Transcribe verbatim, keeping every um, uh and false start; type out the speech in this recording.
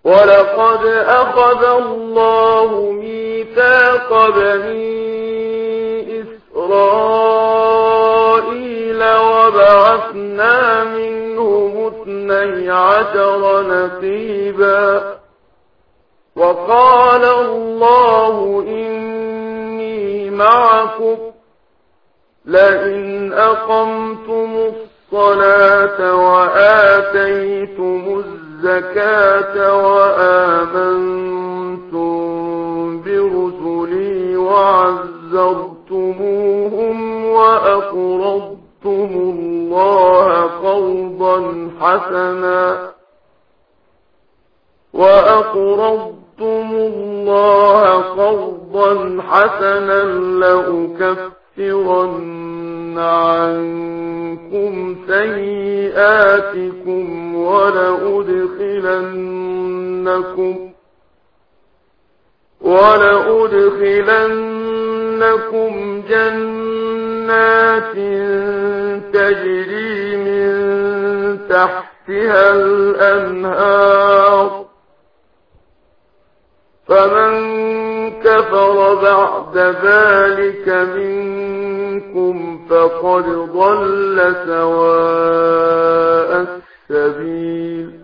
ولقد أخذ الله ميثاق بني إسرائيل وبعثنا منهم اثني عشر نقيبا وقال الله إني معكم لئن أقمتم الصلاة وآتيتم الزكاة وآمنتم برسلي وعزرتموهم وأقرضتم الله قرضا حسنا وأقرضتم الله قرضا حسنا لأكفرن عنكم سيئاتكم ولأدخلنكم ولأدخلنكم جنات تجري من تحتها الأنهار فمن كفر بعد ذلك منكم فقد ضل سواء السبيل